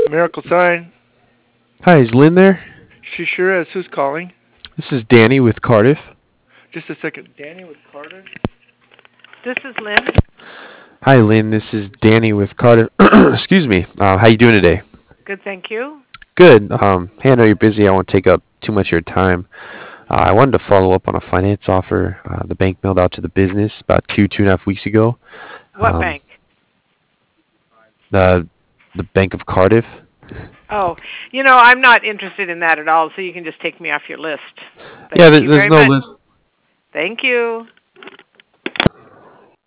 Miracle Sign. Hi, is Lynn there? She sure is. Who's calling? This is Danny with Cardiff. Just a second. Danny with Carter? This is Lynn. Hi, Lynn. This is Danny with Cardiff. Excuse me. How you doing today? Good, thank you. Good. Hey, I know you're busy. I won't take up too much of your time. I wanted to follow up on a finance offer the bank mailed out to the business about 2.5 weeks ago. What Um, bank? the the Bank of Cardiff. Oh, I'm not interested in that at all, so you can just take me off your list. Yeah, Thank you there's very no much. list. Thank you.